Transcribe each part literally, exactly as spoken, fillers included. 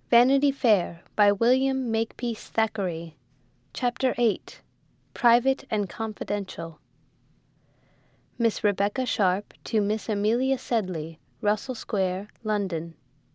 Vanity Fair by William Makepeace Thackeray. Chapter eight. Private and Confidential. Miss Rebecca Sharp to Miss Amelia Sedley, Russell Square, London.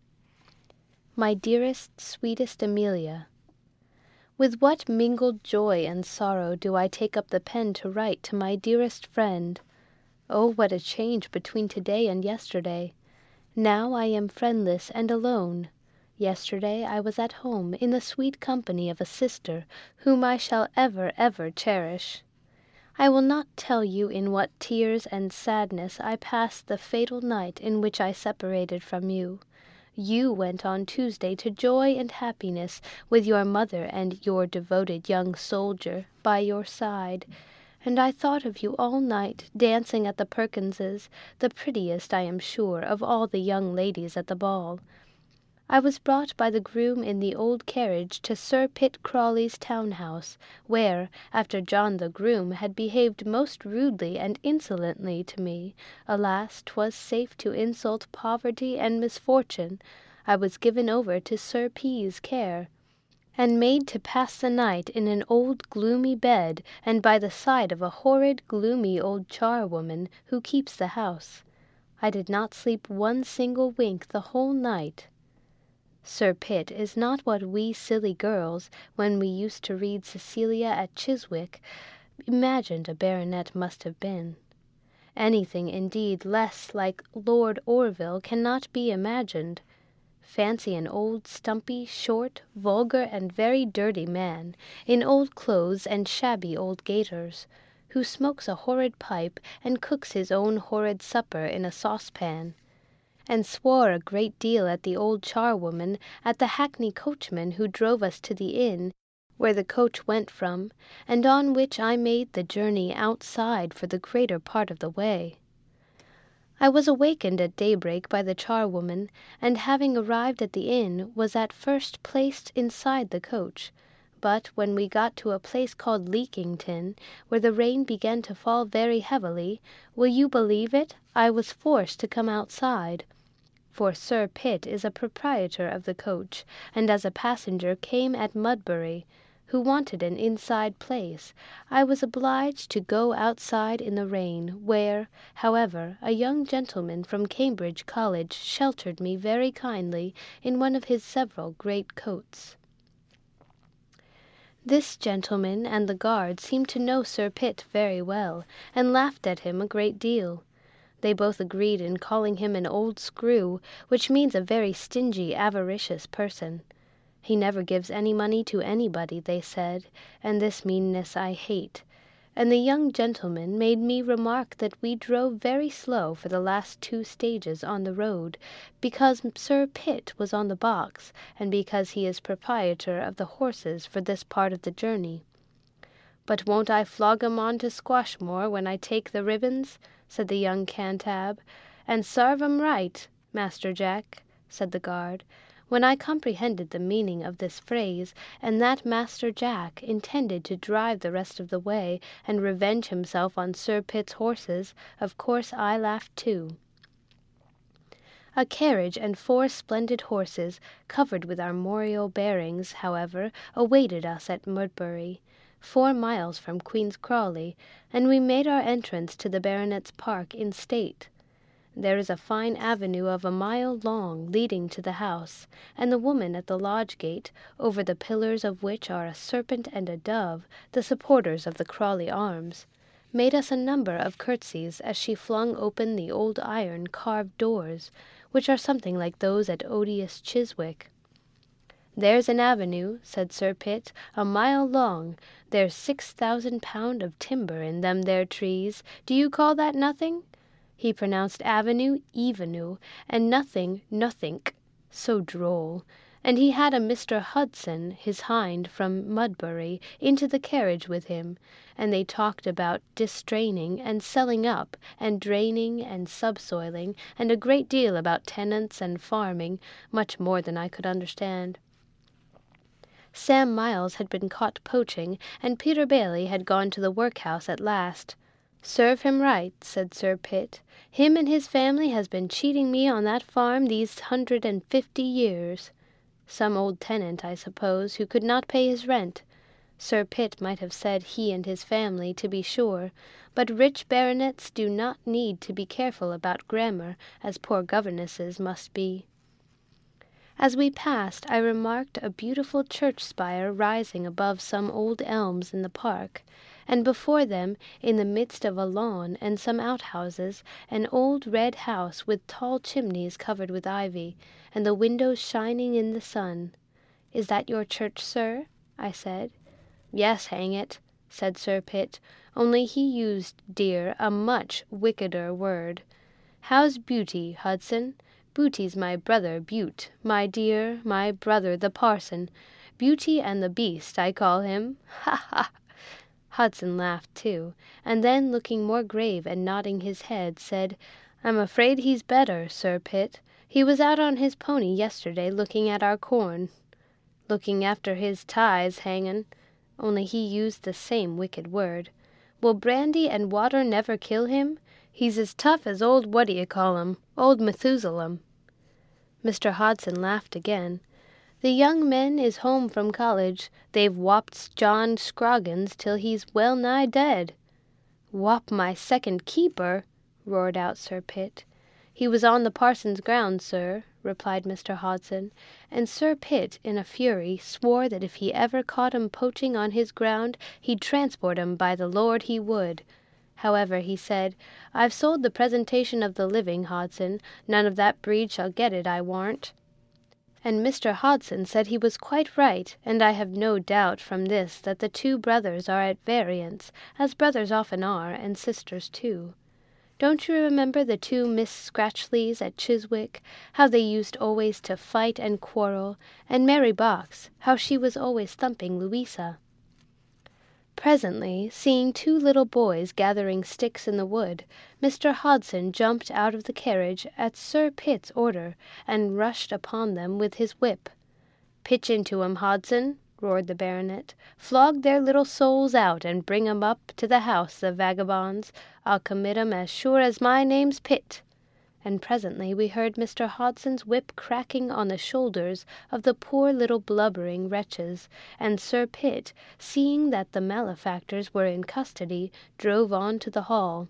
My dearest, sweetest Amelia, with what mingled joy and sorrow do I take up the pen to write to my dearest friend! Oh, what a change between today and yesterday! Now I am friendless and alone. Yesterday I was at home in the sweet company of a sister whom I shall ever, ever cherish. I will not tell you in what tears and sadness I passed the fatal night in which I separated from you. You went on Tuesday to joy and happiness with your mother and your devoted young soldier by your side, and I thought of you all night dancing at the Perkinses, the prettiest, I am sure, of all the young ladies at the ball. I was brought by the groom in the old carriage to Sir Pitt Crawley's town-house, where, after John the groom had behaved most rudely and insolently to me, alas, 'twas safe to insult poverty and misfortune, I was given over to Sir P.'s care, and made to pass the night in an old gloomy bed, and by the side of a horrid gloomy old charwoman who keeps the house. I did not sleep one single wink the whole night. Sir Pitt is not what we silly girls, when we used to read Cecilia at Chiswick, imagined a baronet must have been. Anything, indeed, less like Lord Orville cannot be imagined. Fancy an old, stumpy, short, vulgar, and very dirty man, in old clothes and shabby old gaiters, who smokes a horrid pipe and cooks his own horrid supper in a saucepan, and swore a great deal at the old charwoman, at the hackney coachman who drove us to the inn where the coach went from, and on which I made the journey outside for the greater part of the way. I was awakened at daybreak by the charwoman, and having arrived at the inn, was at first placed inside the coach, but when we got to a place called Leakington, where the rain began to fall very heavily, will you believe it, I was forced to come outside, for Sir Pitt is a proprietor of the coach, and as a passenger came at Mudbury, who wanted an inside place, I was obliged to go outside in the rain, where, however, a young gentleman from Cambridge College sheltered me very kindly in one of his several great coats. This gentleman and the guard seemed to know Sir Pitt very well, and laughed at him a great deal. They both agreed in calling him an old screw, which means a very stingy, avaricious person. He never gives any money to anybody, they said, and this meanness I hate. And the young gentleman made me remark that we drove very slow for the last two stages on the road, because Sir Pitt was on the box, and because he is proprietor of the horses for this part of the journey. "But won't I flog 'em on to Squashmore when I take the ribbons?" said the young Cantab. "And sarve 'em right, Master Jack," said the guard, when I comprehended the meaning of this phrase, and that Master Jack intended to drive the rest of the way and revenge himself on Sir Pitt's horses. Of course I laughed too. A carriage and four splendid horses, covered with armorial bearings, however, awaited us at Mudbury, four miles from Queen's Crawley, and we made our entrance to the baronet's park in state. There is a fine avenue of a mile long leading to the house, and the woman at the lodge gate, over the pillars of which are a serpent and a dove, the supporters of the Crawley arms, made us a number of curtsies as she flung open the old iron carved doors, which are something like those at odious Chiswick. "There's an avenue," said Sir Pitt, "a mile long. There's six thousand pound of timber in them there trees. Do you call that nothing?" He pronounced avenue evenue, and nothing nothink, so droll. And he had a Mister Hudson, his hind, from Mudbury, into the carriage with him, and they talked about distraining and selling up, and draining and subsoiling, and a great deal about tenants and farming, much more than I could understand. Sam Miles had been caught poaching, and Peter Bailey had gone to the workhouse at last. "Serve him right," said Sir Pitt. "Him and his family has been cheating me on that farm these hundred and fifty years." Some old tenant, I suppose, who could not pay his rent. Sir Pitt might have said he and his family, to be sure, but rich baronets do not need to be careful about grammar, as poor governesses must be. As we passed, I remarked a beautiful church spire rising above some old elms in the park, and before them, in the midst of a lawn and some outhouses, an old red house with tall chimneys covered with ivy, and the windows shining in the sun. "Is that your church, sir?" I said. "Yes, hang it," said Sir Pitt, only he used, dear, a much wickeder word. "How's Beauty, Hudson? Booty's my brother Bute, my dear, my brother the parson. Beauty and the Beast, I call him. Ha, ha!" Hudson laughed too, and then, looking more grave and nodding his head, said, "I'm afraid he's better, Sir Pitt. He was out on his pony yesterday looking at our corn." "Looking after his ties hangin'," only he used the same wicked word. "Will brandy and water never kill him? He's as tough as old what-d'ye-call-him, old Methusalem." Mister Hodson laughed again. "The young men is home from college. They've whopped John Scroggins till he's well nigh dead." "Whop my second keeper!" roared out Sir Pitt. "He was on the parson's ground, sir," replied Mister Hodson, and Sir Pitt, in a fury, swore that if he ever caught 'em poaching on his ground, he'd transport 'em, by the Lord he would. However, he said, "I've sold the presentation of the living, Hodson. None of that breed shall get it, I warrant." And Mister Hodson said he was quite right, and I have no doubt from this that the two brothers are at variance, as brothers often are, and sisters too. Don't you remember the two Miss Scratchleys at Chiswick, how they used always to fight and quarrel, and Mary Box, how she was always thumping Louisa? Presently, seeing two little boys gathering sticks in the wood, Mister Hodson jumped out of the carriage at Sir Pitt's order, and rushed upon them with his whip. "Pitch into 'em, Hodson," roared the baronet. "Flog their little souls out, and bring 'em up to the house, the vagabonds. I'll commit 'em as sure as my name's Pitt." And presently we heard Mister Hodson's whip cracking on the shoulders of the poor little blubbering wretches, and Sir Pitt, seeing that the malefactors were in custody, drove on to the hall.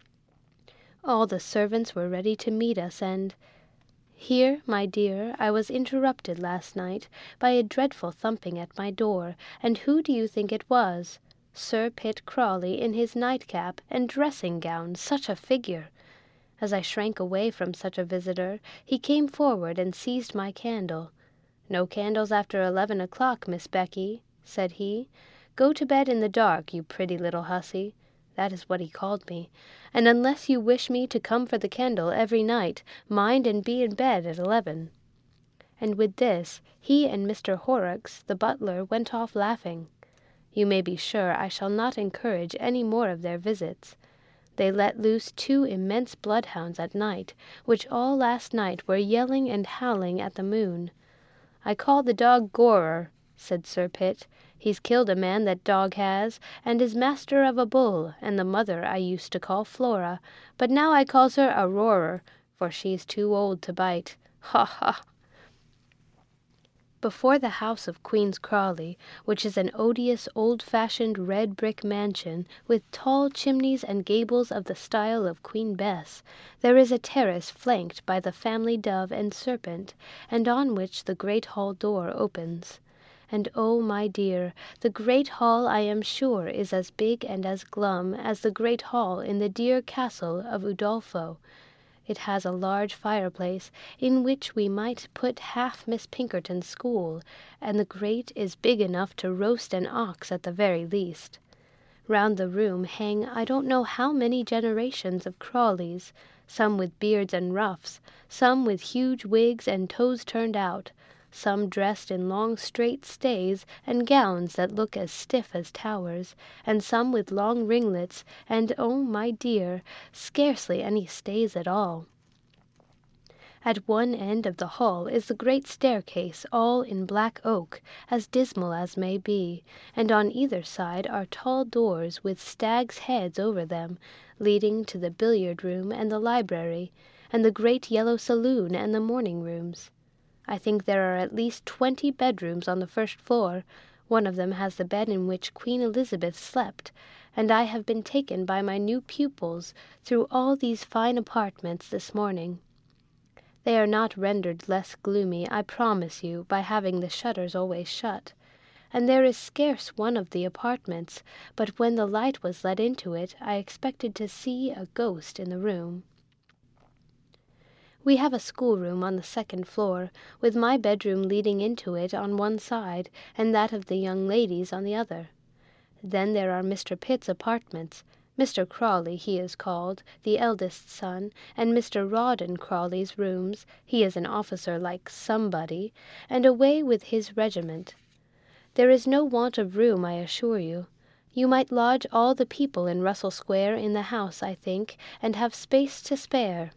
All the servants were ready to meet us, and— Here, my dear, I was interrupted last night by a dreadful thumping at my door, and who do you think it was? Sir Pitt Crawley in his nightcap and dressing-gown, such a figure! As I shrank away from such a visitor, he came forward and seized my candle. "No candles after eleven o'clock, Miss Becky," said he. "Go to bed in the dark, you pretty little hussy." That is what he called me. "And unless you wish me to come for the candle every night, mind and be in bed at eleven." And with this, he and Mister Horrocks, the butler, went off laughing. You may be sure I shall not encourage any more of their visits. They let loose two immense bloodhounds at night, which all last night were yelling and howling at the moon. "I call the dog Gorer," said Sir Pitt. "He's killed a man, that dog has, and is master of a bull, and the mother I used to call Flora, but now I calls her a roarer, for she's too old to bite. Ha, ha!" Before the house of Queen's Crawley, which is an odious old-fashioned red brick mansion with tall chimneys and gables of the style of Queen Bess, there is a terrace flanked by the family dove and serpent, and on which the great hall door opens. And oh, my dear, the great hall, I am sure, is as big and as glum as the great hall in the dear castle of Udolpho. It has a large fireplace, in which we might put half Miss Pinkerton's school, and the grate is big enough to roast an ox at the very least. Round the room hang I don't know how many generations of Crawleys, some with beards and ruffs, some with huge wigs and toes turned out, some dressed in long straight stays and gowns that look as stiff as towers, and some with long ringlets, and, oh, my dear, scarcely any stays at all. At one end of the hall is the great staircase, all in black oak, as dismal as may be, and on either side are tall doors with stags' heads over them, leading to the billiard-room and the library, and the great yellow saloon and the morning-rooms. I think there are at least twenty bedrooms on the first floor. One of them has the bed in which Queen Elizabeth slept, and I have been taken by my new pupils through all these fine apartments this morning. They are not rendered less gloomy, I promise you, by having the shutters always shut, and there is scarce one of the apartments but when the light was let into it I expected to see a ghost in the room. We have a schoolroom on the second floor, with my bedroom leading into it on one side, and that of the young ladies on the other. Then there are Mister Pitt's apartments, Mister Crawley he is called, the eldest son, and Mister Rawdon Crawley's rooms, he is an officer like somebody, and away with his regiment. There is no want of room, I assure you. You might lodge all the people in Russell Square in the house, I think, and have space to spare.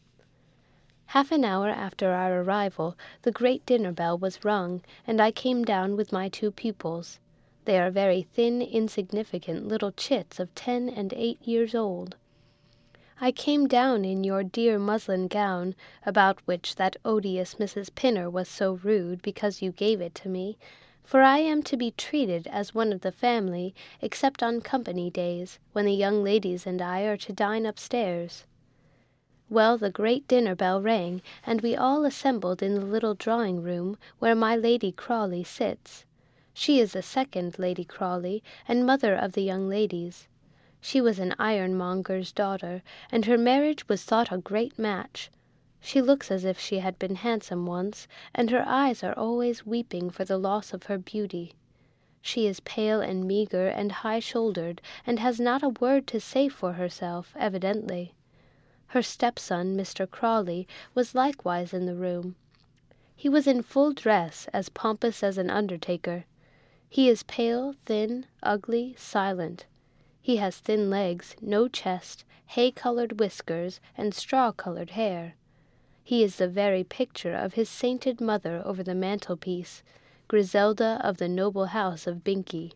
Half an hour after our arrival, the great dinner bell was rung, and I came down with my two pupils. They are very thin, insignificant little chits of ten and eight years old. I came down in your dear muslin gown, about which that odious Missus Pinner was so rude because you gave it to me, for I am to be treated as one of the family, except on company days, when the young ladies and I are to dine upstairs. Well, the great dinner bell rang, and we all assembled in the little drawing-room where my Lady Crawley sits. She is the second Lady Crawley, and mother of the young ladies. She was an ironmonger's daughter, and her marriage was thought a great match. She looks as if she had been handsome once, and her eyes are always weeping for the loss of her beauty. She is pale and meagre and high-shouldered, and has not a word to say for herself, evidently. Her stepson, Mister Crawley, was likewise in the room. He was in full dress, as pompous as an undertaker. He is pale, thin, ugly, silent. He has thin legs, no chest, hay-colored whiskers, and straw-colored hair. He is the very picture of his sainted mother over the mantelpiece, Griselda of the noble house of Binkie.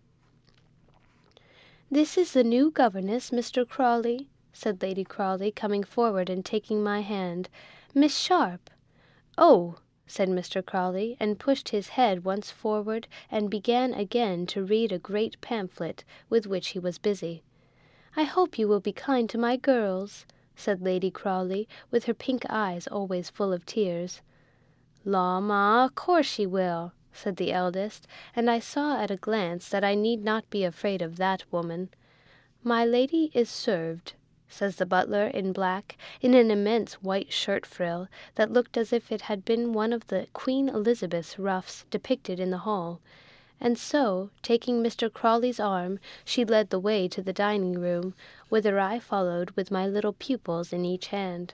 "This is the new governess, Mister Crawley," said Lady Crawley, coming forward and taking my hand. "Miss Sharp." "Oh," said Mister Crawley, and pushed his head once forward and began again to read a great pamphlet with which he was busy. "I hope you will be kind to my girls," said Lady Crawley, with her pink eyes always full of tears. "Law, ma, of course she will," said the eldest, and I saw at a glance that I need not be afraid of that woman. "My lady is served," says the butler in black, in an immense white shirt-frill that looked as if it had been one of the Queen Elizabeth's ruffs depicted in the hall, and so, taking Mister Crawley's arm, she led the way to the dining-room, whither I followed with my little pupils in each hand.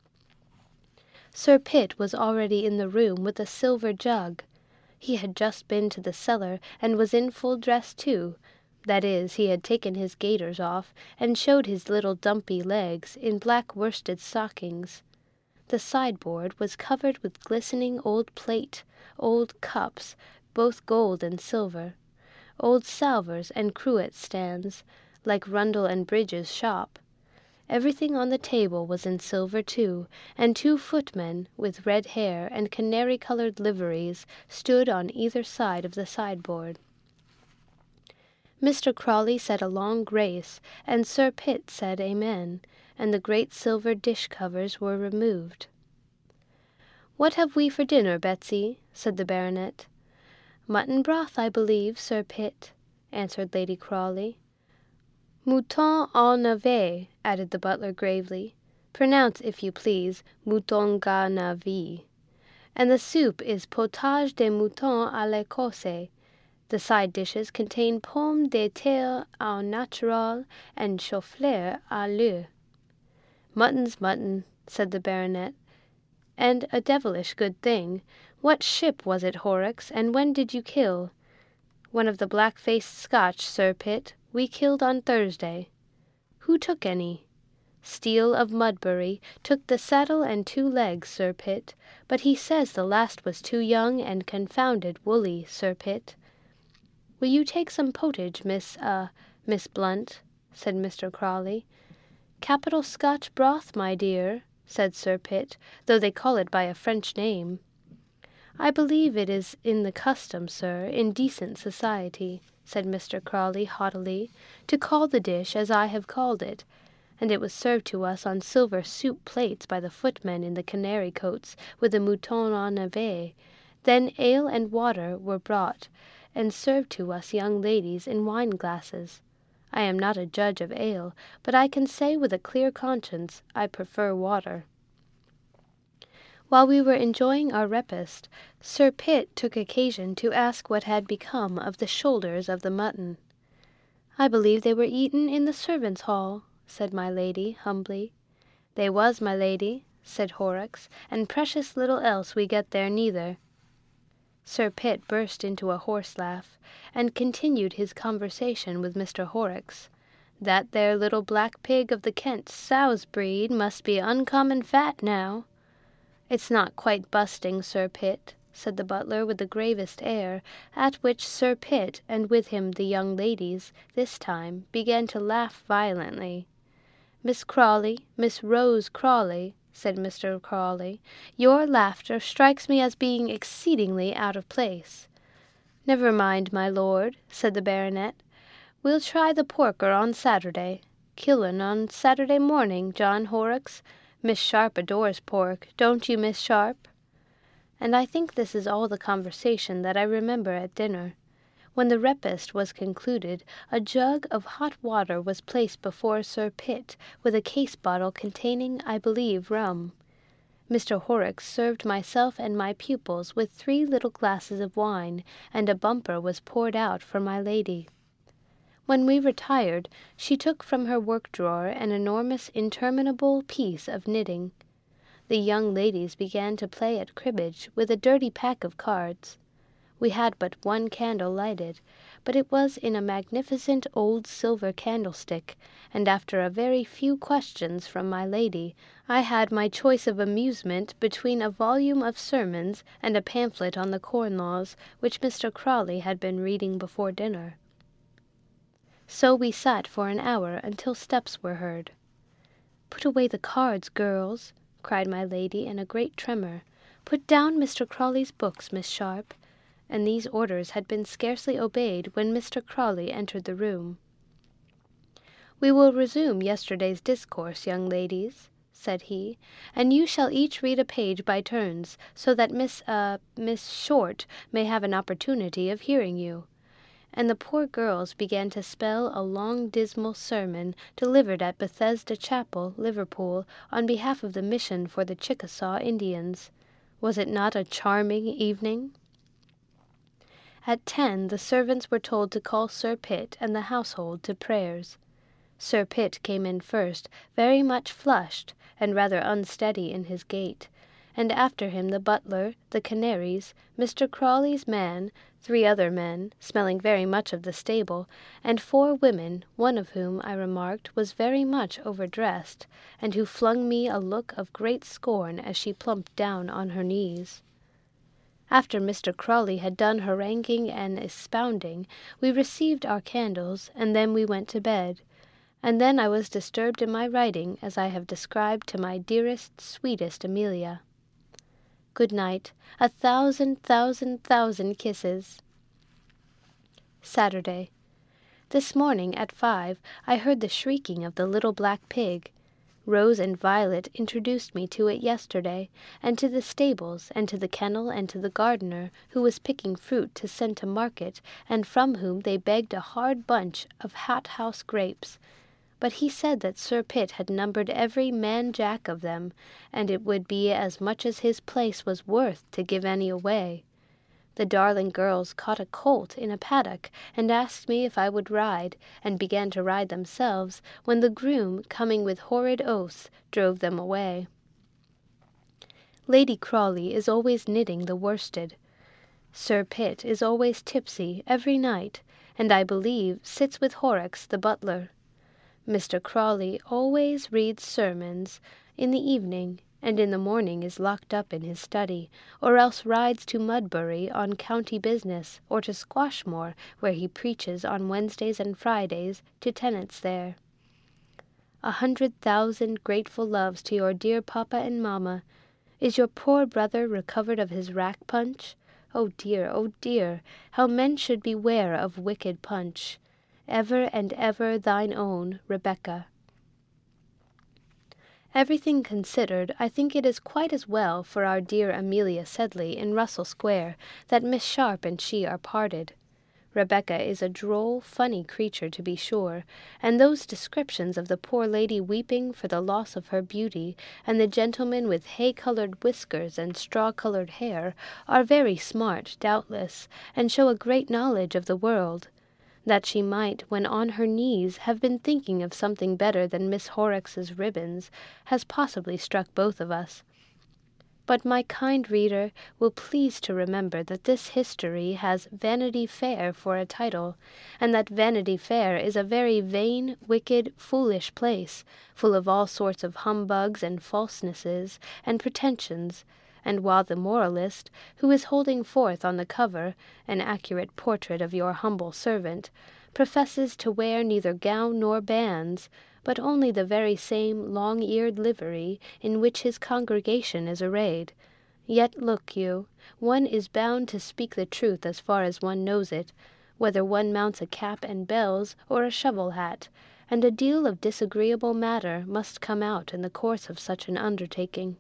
Sir Pitt was already in the room with a silver jug. He had just been to the cellar, and was in full dress too. That is, he had taken his gaiters off, and showed his little dumpy legs in black worsted stockings. The sideboard was covered with glistening old plate, old cups, both gold and silver, old salvers and cruet stands, like Rundle and Bridge's shop. Everything on the table was in silver too, and two footmen, with red hair and canary-coloured liveries, stood on either side of the sideboard. Mister Crawley said a long grace, and Sir Pitt said amen, and the great silver dish-covers were removed. "What have we for dinner, Betsy?" said the baronet. "Mutton broth, I believe, Sir Pitt," answered Lady Crawley. "Mouton au navet," added the butler gravely. "Pronounce, if you please, mouton ga navi. And the soup is potage de mouton à l'Écosse. The side dishes contain pommes de terre au naturel and chou-fleur à l'eau." "Mutton's mutton," said the baronet, "and a devilish good thing. What ship was it, Horrocks, and when did you kill?" "One of the black-faced Scotch, Sir Pitt. We killed on Thursday." "Who took any?" "Steele of Mudbury took the saddle and two legs, Sir Pitt, but he says the last was too young and confounded woolly, Sir Pitt." "Will you take some potage, Miss, uh, Miss Blunt?" said Mister Crawley. "Capital Scotch broth, my dear," said Sir Pitt, "though they call it by a French name." "I believe it is in the custom, sir, in decent society," said Mister Crawley haughtily, "to call the dish as I have called it, and it was served to us on silver soup plates by the footmen in the canary coats with the mouton en navet. Then ale and water were brought, and served to us young ladies in wine glasses. I am not a judge of ale, but I can say with a clear conscience I prefer water." While we were enjoying our repast, Sir Pitt took occasion to ask what had become of the shoulders of the mutton. "I believe they were eaten in the servants' hall," said my lady, humbly. "They was, my lady," said Horrocks, "and precious little else we get there neither." Sir Pitt burst into a horse laugh, and continued his conversation with Mister Horrocks. "That there little black pig of the Kent sow's breed must be uncommon fat now." "It's not quite busting, Sir Pitt," said the butler with the gravest air, at which Sir Pitt, and with him the young ladies, this time began to laugh violently. "Miss Crawley, Miss Rose Crawley," said Mister Crawley, "your laughter strikes me as being exceedingly out of place." "Never mind, my lord," said the baronet. "We'll try the porker on Saturday. Kill un on Saturday morning, John Horrocks. Miss Sharp adores pork, don't you, Miss Sharp?" And I think this is all the conversation that I remember at dinner. When the repast was concluded, a jug of hot water was placed before Sir Pitt, with a case bottle containing, I believe, rum. Mister Horrocks served myself and my pupils with three little glasses of wine, and a bumper was poured out for my lady. When we retired, she took from her work-drawer an enormous interminable piece of knitting. The young ladies began to play at cribbage with a dirty pack of cards. We had but one candle lighted, but it was in a magnificent old silver candlestick, and after a very few questions from my lady, I had my choice of amusement between a volume of sermons and a pamphlet on the Corn Laws, which Mister Crawley had been reading before dinner. So we sat for an hour until steps were heard. "Put away the cards, girls," cried my lady in a great tremor. "Put down Mister Crawley's books, Miss Sharp." And these orders had been scarcely obeyed when Mister Crawley entered the room. "We will resume yesterday's discourse, young ladies," said he, "and you shall each read a page by turns, so that Miss, uh, Miss Short may have an opportunity of hearing you." And the poor girls began to spell a long dismal sermon delivered at Bethesda Chapel, Liverpool, on behalf of the Mission for the Chickasaw Indians. Was it not a charming evening? At ten the servants were told to call Sir Pitt and the household to prayers. Sir Pitt came in first, very much flushed, and rather unsteady in his gait, and after him the butler, the canaries, Mister Crawley's man, three other men, smelling very much of the stable, and four women, one of whom, I remarked, was very much overdressed, and who flung me a look of great scorn as she plumped down on her knees. After Mister Crawley had done haranguing and expounding, we received our candles, and then we went to bed, and then I was disturbed in my writing as I have described to my dearest, sweetest Amelia. Good night. A thousand, thousand, thousand kisses. Saturday. This morning at five I heard the shrieking of the little black pig. Rose and Violet introduced me to it yesterday, and to the stables, and to the kennel, and to the gardener, who was picking fruit to send to market, and from whom they begged a hard bunch of hothouse grapes. But he said that Sir Pitt had numbered every man-jack of them, and it would be as much as his place was worth to give any away. The darling girls caught a colt in a paddock, and asked me if I would ride, and began to ride themselves, when the groom, coming with horrid oaths, drove them away. Lady Crawley is always knitting the worsted. Sir Pitt is always tipsy every night, and I believe sits with Horrocks the butler. Mister Crawley always reads sermons in the evening, and in the morning is locked up in his study, or else rides to Mudbury on county business, or to Squashmore, where he preaches on Wednesdays and Fridays to tenants there. A hundred thousand grateful loves to your dear papa and mamma. Is your poor brother recovered of his rack punch? Oh dear, oh dear, how men should beware of wicked punch. Ever and ever thine own, Rebecca. Everything considered, I think it is quite as well for our dear Amelia Sedley in Russell Square that Miss Sharp and she are parted. Rebecca is a droll, funny creature, to be sure, and those descriptions of the poor lady weeping for the loss of her beauty, and the gentleman with hay-coloured whiskers and straw-coloured hair, are very smart, doubtless, and show a great knowledge of the world. That she might, when on her knees, have been thinking of something better than Miss Horrocks's ribbons, has possibly struck both of us. But my kind reader will please to remember that this history has Vanity Fair for a title, and that Vanity Fair is a very vain, wicked, foolish place, full of all sorts of humbugs and falsenesses and pretensions, and while the moralist, who is holding forth on the cover an accurate portrait of your humble servant, professes to wear neither gown nor bands, but only the very same long-eared livery in which his congregation is arrayed. Yet look you, one is bound to speak the truth as far as one knows it, whether one mounts a cap and bells or a shovel hat, and a deal of disagreeable matter must come out in the course of such an undertaking.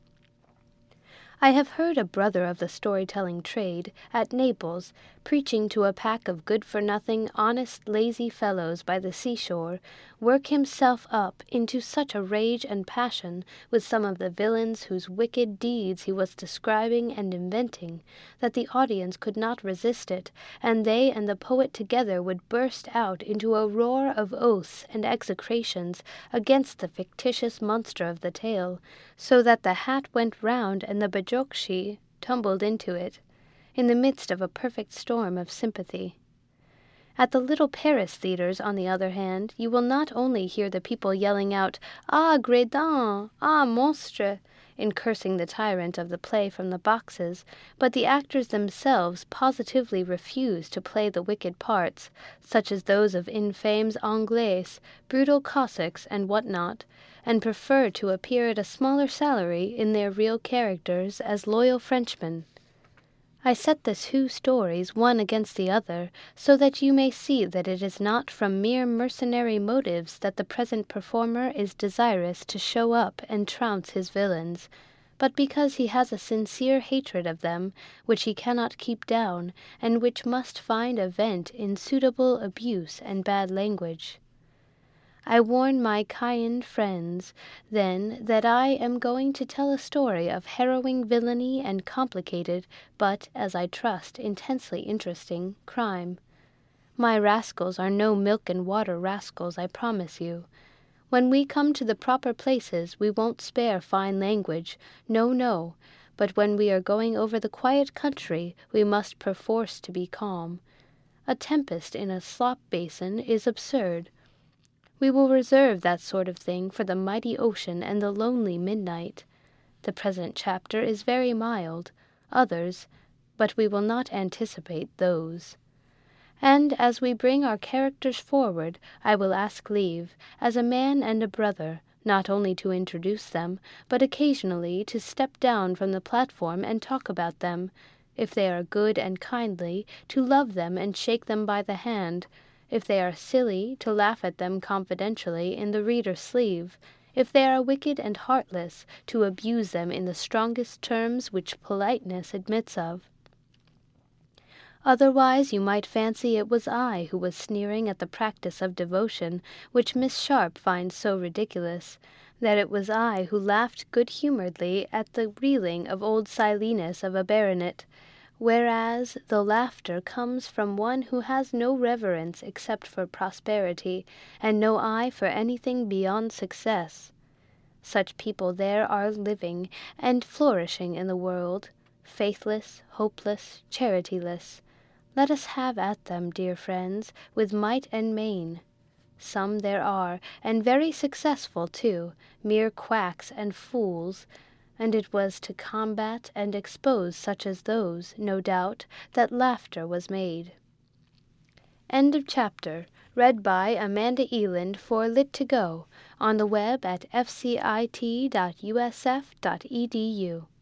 I have heard a brother of the storytelling trade, at Naples, preaching to a pack of good-for-nothing, honest, lazy fellows by the seashore, work himself up into such a rage and passion with some of the villains whose wicked deeds he was describing and inventing, that the audience could not resist it, and they and the poet together would burst out into a roar of oaths and execrations against the fictitious monster of the tale, so that the hat went round and the bajokshi tumbled into it, in the midst of a perfect storm of sympathy. At the little Paris theatres, on the other hand, you will not only hear the people yelling out, "Ah, Gredin! Ah, monstre!" in cursing the tyrant of the play from the boxes, but the actors themselves positively refuse to play the wicked parts, such as those of infames Anglais, brutal Cossacks, and what not, and prefer to appear at a smaller salary in their real characters as loyal Frenchmen. I set the two stories one against the other, so that you may see that it is not from mere mercenary motives that the present performer is desirous to show up and trounce his villains, but because he has a sincere hatred of them, which he cannot keep down, and which must find a vent in suitable abuse and bad language. I warn my kind friends, then, that I am going to tell a story of harrowing villainy and complicated, but, as I trust, intensely interesting, crime. My rascals are no milk-and-water rascals, I promise you. When we come to the proper places, we won't spare fine language, no, no, but when we are going over the quiet country, we must perforce to be calm. A tempest in a slop-basin is absurd. We will reserve that sort of thing for the mighty ocean and the lonely midnight. The present chapter is very mild, others, but we will not anticipate those. And as we bring our characters forward, I will ask leave, as a man and a brother, not only to introduce them, but occasionally to step down from the platform and talk about them, if they are good and kindly, to love them and shake them by the hand, if they are silly, to laugh at them confidentially in the reader's sleeve, if they are wicked and heartless, to abuse them in the strongest terms which politeness admits of. Otherwise you might fancy it was I who was sneering at the practice of devotion which Miss Sharp finds so ridiculous, that it was I who laughed good-humouredly at the reeling of old Silenus of a baronet, whereas the laughter comes from one who has no reverence except for prosperity, and no eye for anything beyond success. Such people there are living and flourishing in the world, faithless, hopeless, charityless. Let us have at them, dear friends, with might and main. Some there are, and very successful too, mere quacks and fools, and it was to combat and expose such as those, no doubt, that laughter was made. End of chapter. Read by Amanda Eland for Lit to Go, on the web at f c i t dot u s f dot e d u.